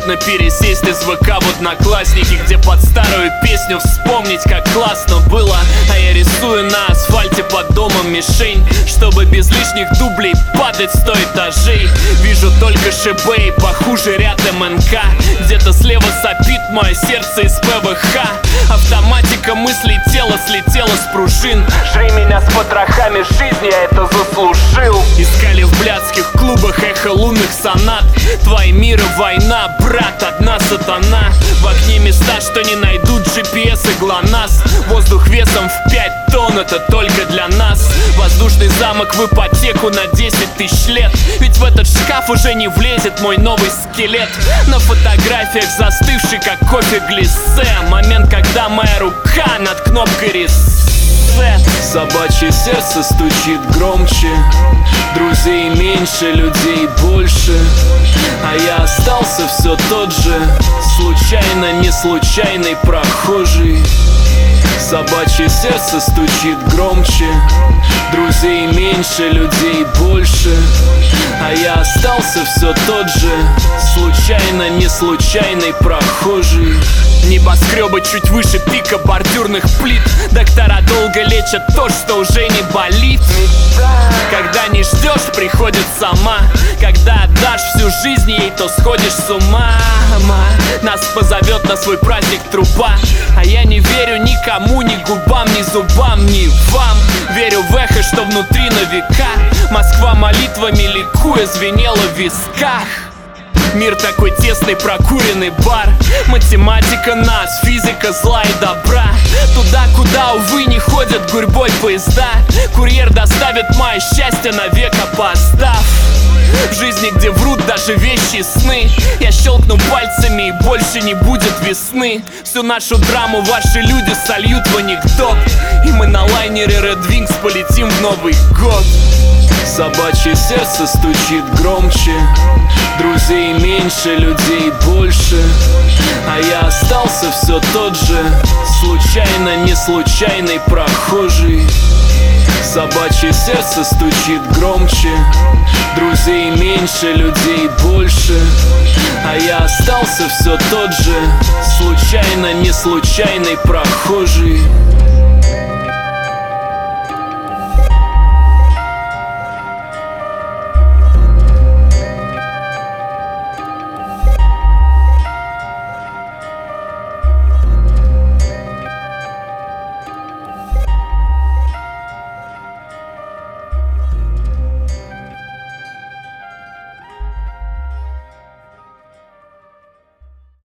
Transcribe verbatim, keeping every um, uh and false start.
Приятно пересесть из ВК в Одноклассники, где под старую песню вспомнить, как классно было. А я рисую на асфальте под домом мишень, чтобы без лишних дублей падать сто этажей. Вижу только ШБ и похуже ряд МНК. Где-то слева сопит мое сердце из ПВХ. Автоматика мыслей, тело слетело с пружин. Жри меня с потрохами жизни, я это заслужил. Искали в блядских клубах эхо лунных сонат. Твои миры война, брат, одна сатана. В окне места, что не найдут джи пи эс и ГЛОНАСС. Воздух весом в пять тонн, это только для нас. Воздушный замок в ипотеку на десять тысяч лет. Ведь в этот шкаф уже не влезет мой новый скелет. На фотографиях застывший, как кофе глиссе. Момент, когда моя рука над кнопкой ресет. Собачье сердце стучит громче. Друзей меньше, людей больше. А я остался все тот же, случайно, не случайный прохожий. Собачье сердце стучит громче. Друзей меньше, людей больше. А я остался все тот же, случайно, не случайный прохожий. Небоскребы чуть выше пика бордюрных плит. Доктора долго лечат то, что уже не болит. Когда не ждешь, приходит сама. Когда отдашь всю жизнь ей, то сходишь с ума. Нас позовет на свой праздник труба. А я не верю никому, ни губам, ни зубам, ни вам. Верю в эхо, что внутри на века. Москва молитвами ликуя звенела в висках. Мир такой тесный, прокуренный бар. Математика нас, физика зла и добра. Туда, куда, увы, не ходят гурьбой поезда. Курьер доставит мое счастье, навек опоздав. В жизни, где врут даже вещи и сны, я щелкну пальцами и больше не будет весны. Всю нашу драму ваши люди сольют в анекдот, и мы на лайнере Red Wings полетим в Новый год. Собачье сердце стучит громче. Друзей меньше, людей больше. А я остался все тот же, случайно, не случайный прохожий. Собачье сердце стучит громче. Друзей меньше, людей больше. А я остался все тот же, случайно, не случайный прохожий.